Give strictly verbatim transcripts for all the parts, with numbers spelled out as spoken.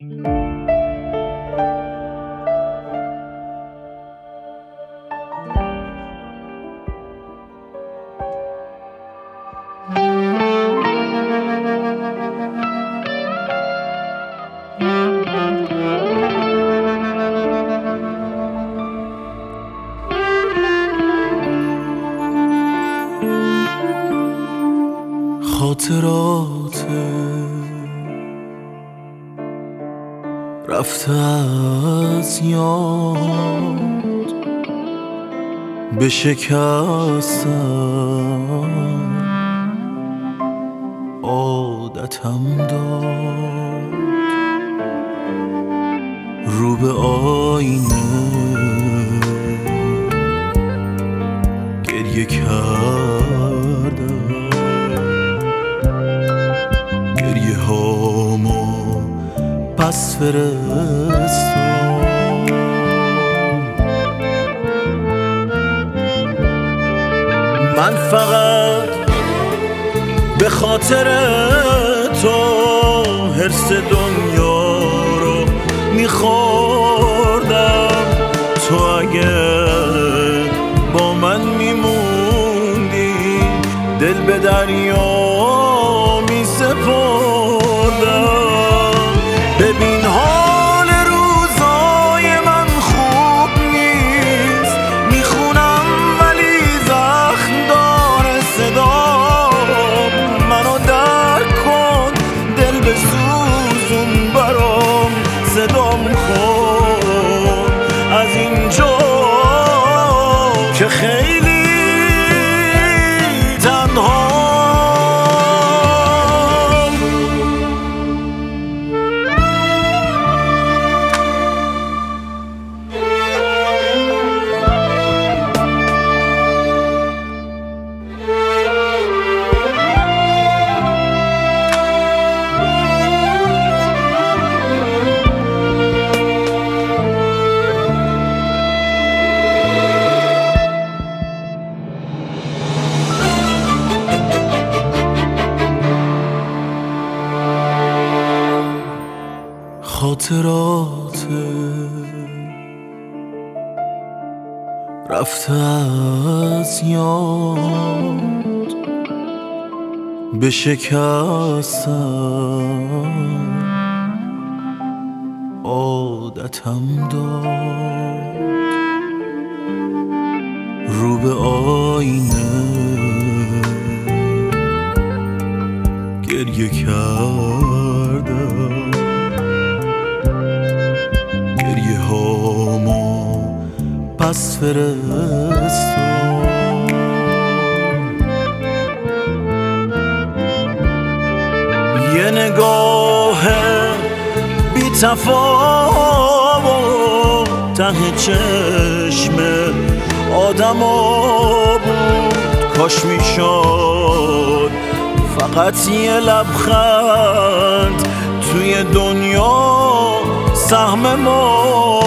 خاطرات رفته از یاد به شکستن عادتم داد، رو به آینه گریه کردم، گریه هامو پس فرستم. من فقط به خاطر تو حرص دنیا رو میخوردم. تو اگه با من میموندی دل به دریا میسپردم. ببین حال روزای من خوب نیست، میخونم ولی زخم داره صدام. منو درک کن، دل بسوزون برام، صدام کن از اینجا که خیلی تنها. خاطرات رفته از یاد به شکستن عادتم داد، رو به آینه گریه کردم، گریه هامو پس فرستم. یه نگاه بی تفاوت ته چشم آدما بود. کاش میشد فقط یه لبخند توی دنیا سهم ما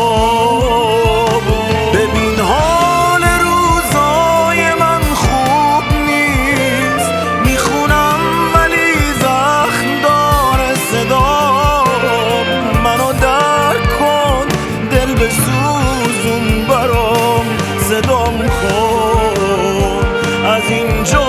بود. ببین حال روزای من خوب نیست، میخونم ولی زخم داره صدام. منو درک کن، دل بسوزون برام، صدام کن از اینجا